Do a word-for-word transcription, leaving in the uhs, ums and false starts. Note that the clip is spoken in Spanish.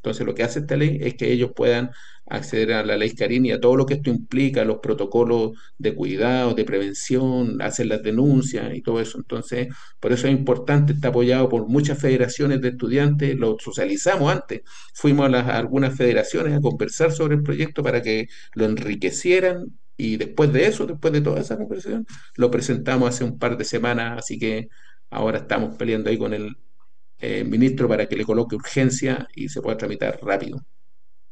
Entonces, lo que hace esta ley es que ellos puedan acceder a la ley Carini y a todo lo que esto implica, los protocolos de cuidado, de prevención, hacer las denuncias y todo eso. Entonces, por eso es importante, está apoyado por muchas federaciones de estudiantes, lo socializamos antes, fuimos a, las, a algunas federaciones a conversar sobre el proyecto para que lo enriquecieran y después de eso, después de toda esa conversación, lo presentamos hace un par de semanas, así que ahora estamos peleando ahí con el eh, ministro para que le coloque urgencia y se pueda tramitar rápido.